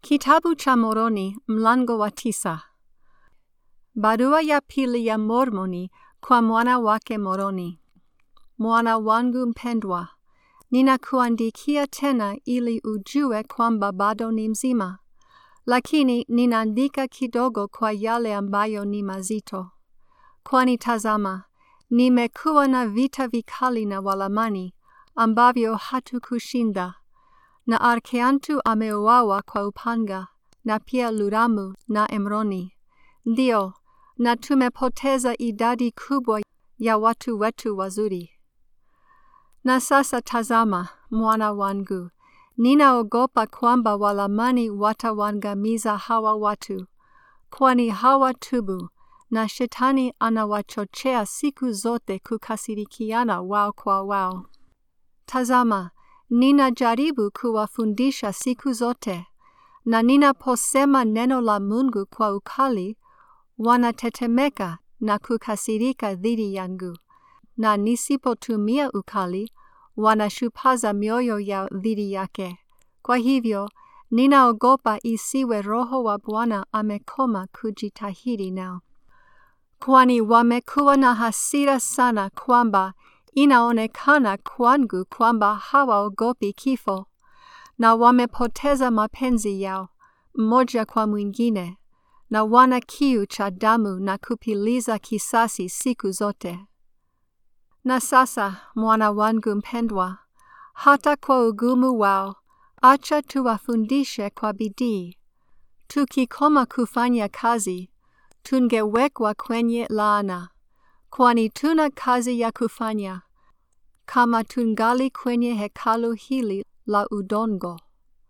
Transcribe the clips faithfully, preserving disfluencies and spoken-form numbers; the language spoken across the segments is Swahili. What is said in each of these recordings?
Kitabu cha Moroni mlango wa tisa. Barua ya pili ya Mormoni kwa mwana wake Moroni. Mwana wangu mpendwa, ninakuandikia tena ili ujue kwamba bado ni mzima, lakini ninaandika kidogo kwa yale ambayo ni mazito. Kwani tazama, nimekuwa na vita vikali na Walamani ambavyo hatukushinda, na Arkeantu ameuawa kwa upanga, na pia Luramu na Emroni. Ndio, na tumepoteza idadi kubwa ya watu wetu wazuri. Na sasa tazama, mwana wangu, ninaogopa kwamba Walamani watawaangamiza hawa watu, kwani hawatubu, na Shetani anawachochea siku zote kukasirikiana wao kwa wao. Tazama, ninajaribu kuwafundisha siku zote, na ninaposema neno la Mungu kwa ukali, wanatetemeka na kukasirika dhidi yangu, na nisipotumia ukali, wanashupaza mioyo yao dhidi yake. Kwa hivyo, ninaogopa isiwe Roho wa Bwana amekoma kujitahidi nao. Kwani wamekuwa na hasira sana kwamba inaonekana kwangu kwamba hawaogopi kifo, na wamepoteza mapenzi yao mmoja kwa mwingine, na wana kiu cha damu na kupiliza kisasi siku zote. Na sasa, mwana wangu mpendwa, hata kwa ugumu wao, acha tuwafundishe kwa bidii. Tukikoma kufanya kazi, tungewekwa kwenye laana, kwani tuna kazi ya kufanya, kama tungali kwenye hekalu hili la udongo,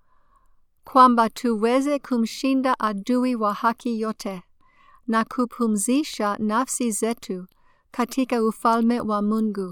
kwamba tuweze kumshinda adui wa haki yote, na kupumzisha nafsi zetu katika ufalme wa Mungu.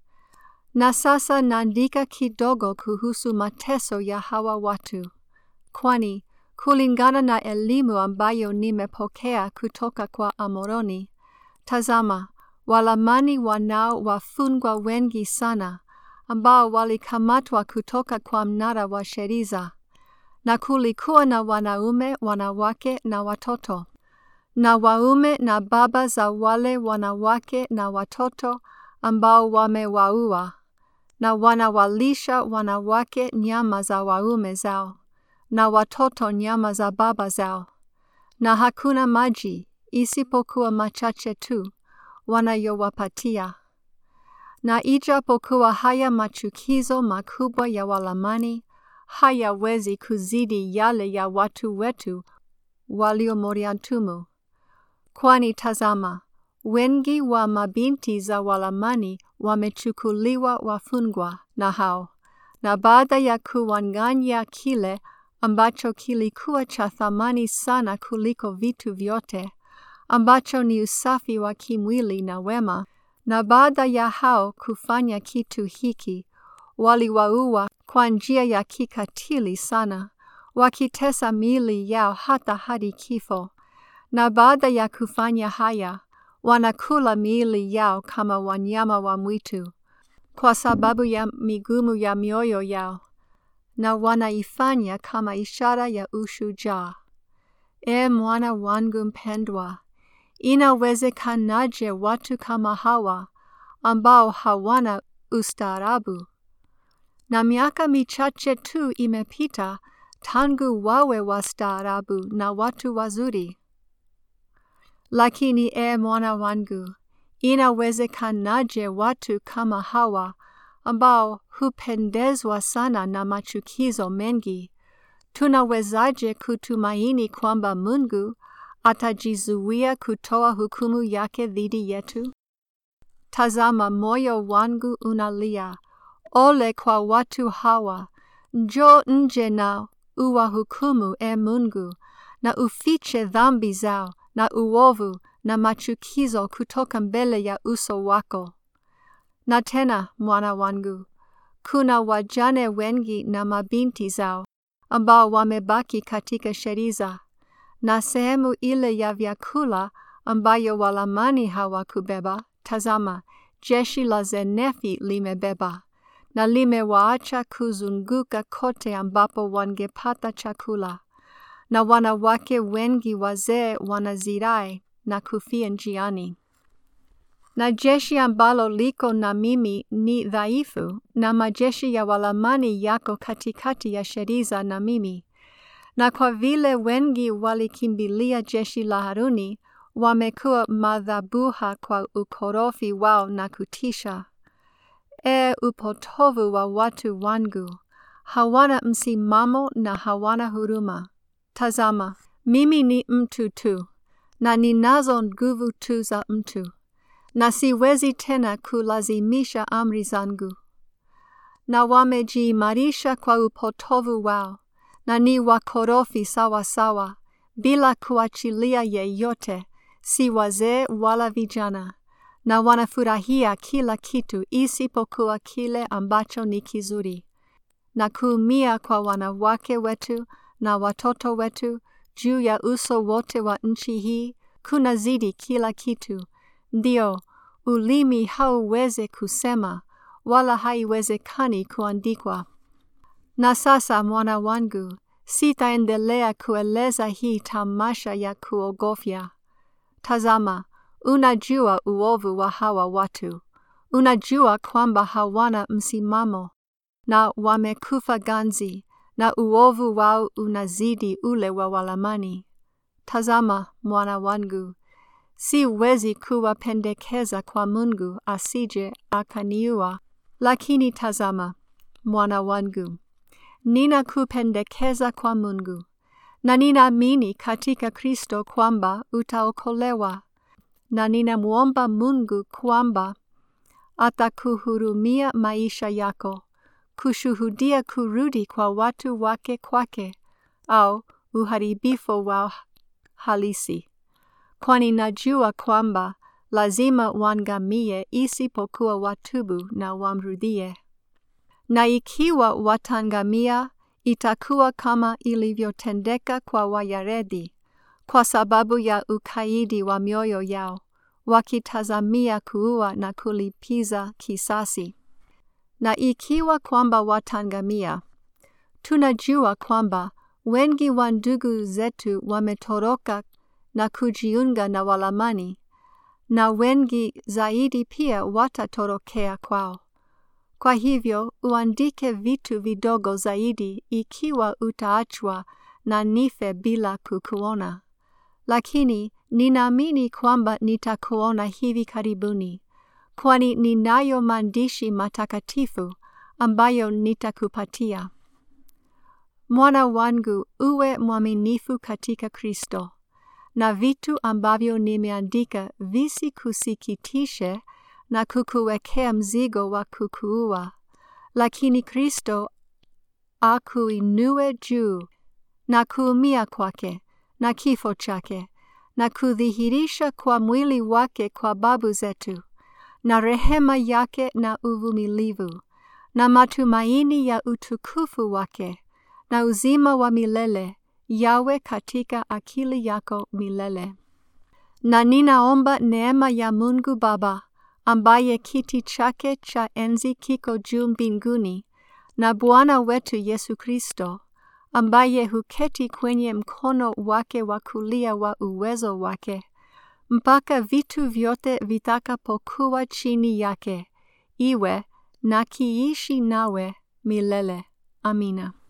Na sasa naandika kidogo kuhusu mateso ya hawa watu, kwani kulingana na elimu ambayo nimepokea kutoka kwa Amoroni, tazama, Walamani wanao wafungwa wengi sana, ambao walikamatwa kutoka kwa mnara wa Sheriza, na kulikuwa na wanaume, wanawake na watoto, na waume na baba za wale wanawake na watoto ambao wamewaua, na wanawalisha wanawake nyama za waume zao, na watoto nyama za baba zao, na hakuna maji isipokuwa machache tu wanayowapatia. Na ijapokuwa haya machukizo makubwa ya Walamani hayawezi kuzidi yale ya watu wetu walio Moriantumu, kwani tazama, wengi wa mabinti za Walamani wamechukuliwa wafungwa na hao, na baada ya kuwanyang'anya kile ambacho kilikuwa cha thamani sana kuliko vitu vyote, ambacho ni usafi wa kimwili na wema, na baada ya hao kufanya kitu hiki, waliwaua kwa njia ya kikatili sana, wakitesa miili yao hata hadi kifo, na baada ya kufanya haya, wanakula miili yao kama wanyama wa mwitu, kwa sababu ya migumu ya mioyo yao, na wanaifanya kama ishara ya ushujaa. E mwana wangu mpendwa, inawezekanaje watu kama hawa, ambao hawana ustaarabu? Na miaka michache tu imepita tangu wawe wastaarabu na watu wazuri. Lakini e mwana wangu, inawezekanaje watu kama hawa, ambao hupendezwa sana na machukizo mengi, tunawezaje kutumaini kwamba Mungu atajizuia kutoa hukumu yake dhidi yetu? Tazama, moyo wangu unalia, ole kwa watu hawa. Njoo nje na uwahukumu, e Mungu, na ufiche dhambi zao na uovu na machukizo kutoka mbele ya uso wako. Na tena, mwana wangu, kuna wajane wengi na mabinti zao ambao wamebaki katika Sheriza, na sehemu ile ya vyakula ambayo Walamani hawakubeba, tazama, jeshi la Zenefi limebeba, na limewaacha kuzunguka kote ambapo wangepata chakula, na wanawake wengi wazee wanazirai na kufia njiani. Na jeshi ambalo liko na mimi ni dhaifu, na majeshi ya Walamani yako katikati ya Sheriza na mimi. Na kwa vile wengi walikimbilia jeshi la Haruni, wamekuwa madhabuha kwa ukorofi wao na kutisha. E upotovu wa watu wangu, hawana msimamo na hawana huruma. Tazama, mimi ni mtu tu, na ninazo nguvu tu za mtu, na siwezi tena kulazimisha amri zangu. Na wamejiimarisha kwa upotovu wao, na ni wakorofi sawa sawa, bila kuachilia yeyote, si wazee wala vijana, na wanafurahia kila kitu isipokuwa kile ambacho ni kizuri. Na kuumia kwa wanawake wetu na watoto wetu juu ya uso wote wa nchi hii kunazidi kila kitu. Ndio, ulimi hauwezi kusema, wala haiwezekani kuandikwa. Na sasa mwana wangu, sitaendelea kueleza hii tamasha ya kuogofya. Tazama, unajua uovu wa hawa watu. Unajua kwamba hawana msimamo, na wamekufa ganzi, na uovu wao unazidi ule wa Walamani. Tazama, mwana wangu, siwezi kuwapendekeza kwa Mungu asije akaniua, lakini tazama, mwana wangu, ninakupendekeza kwa Mungu, na ninaamini katika Kristo kwamba utaokolewa, na ninamwomba Mungu kwamba atakuhurumia maisha yako, kushuhudia kurudi kwa watu wake kwake, au uharibifu wao halisi. Kwani najua kwamba lazima wangamie isipokuwa watubu na wamrudie. Na ikiwa watangamia, itakuwa kama ilivyotendeka kwa Wayaredi, kwa sababu ya ukaidi wa mioyo yao, wakitazamia kuua na kulipiza kisasi. Na ikiwa kwamba watangamia, tunajua kwamba wengi wa ndugu zetu wametoroka na kujiunga na Walamani, na wengi zaidi pia watatorokea kwao. Kwa hivyo uandike vitu vidogo zaidi ikiwa utaachwa na nife bila kukuona. Lakini ninaamini kwamba nitakuona hivi karibuni, kwani ninayo maandishi matakatifu ambayo nitakupatia. Mwana wangu, uwe mwaminifu katika Kristo, na vitu ambavyo nimeandika visikusikitishe na kukuwekea mzigo wa kukuua, lakini Kristo akuinue juu, na kuumia kwake, na kifo chake, na kudhihirisha kwa mwili wake kwa babu zetu, na rehema yake na uvumilivu, na matumaini ya utukufu wake, na uzima wa milele, yawe katika akili yako milele. Na ninaomba neema ya Mungu Baba, ambaye kiti chake cha enzi kiko juu mbinguni, na Bwana wetu Yesu Kristo, ambaye huketi kwenye mkono wake wa kulia wa uwezo wake, mpaka vitu vyote vitakapokuwa chini yake, iwe na kiishi nawe milele. Amina.